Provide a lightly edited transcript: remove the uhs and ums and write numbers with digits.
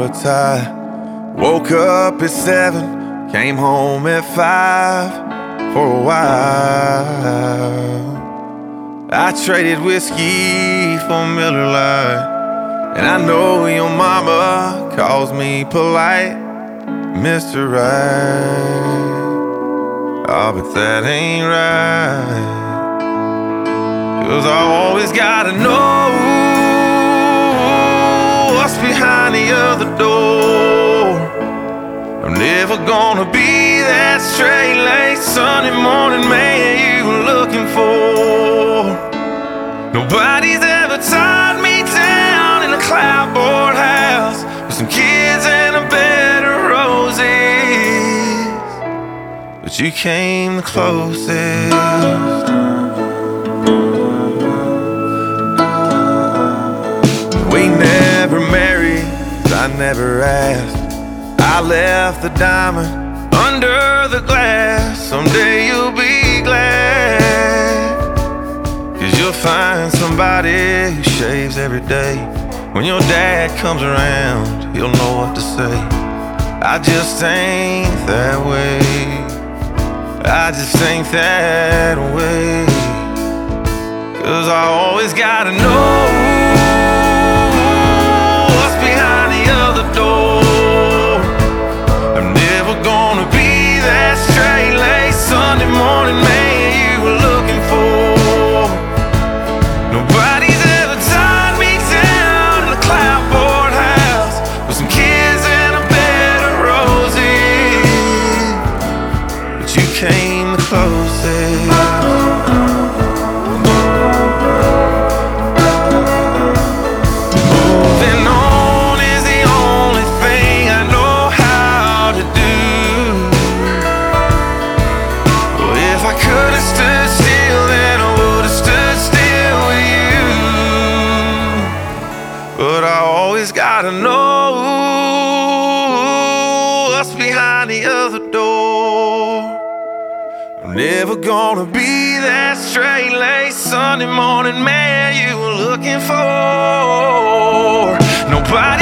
for a tie. Woke up at 7, came home at 5 for a while. I traded whiskey for Miller Lite, and I know your mama calls me polite, Mr. Right. Oh, but that ain't right, 'cause I always gotta know what's behind the other door. I'm never gonna be that straight-laced Sunday morning man you were looking for. Nobody's ever tied me down in a clapboard house with some kids and a bed of roses, but you came the closest. We never married, I never asked. I left the diamond under the glass. Someday you'll be glad, 'cause you'll find somebody who shaves every day. When your dad comes around, he'll know what to say. I just ain't that way, I just ain't that way, 'cause I always gotta know what's behind the other door. I'm never gonna be that straight-laced Sunday morning man you were looking for. Nobody's ever tied me down in a clapboard house with some kids and a bed of roses, but you came the closest. But I always gotta know what's behind the other door. I'm never gonna be that straight-laced Sunday morning man you were looking for. Nobody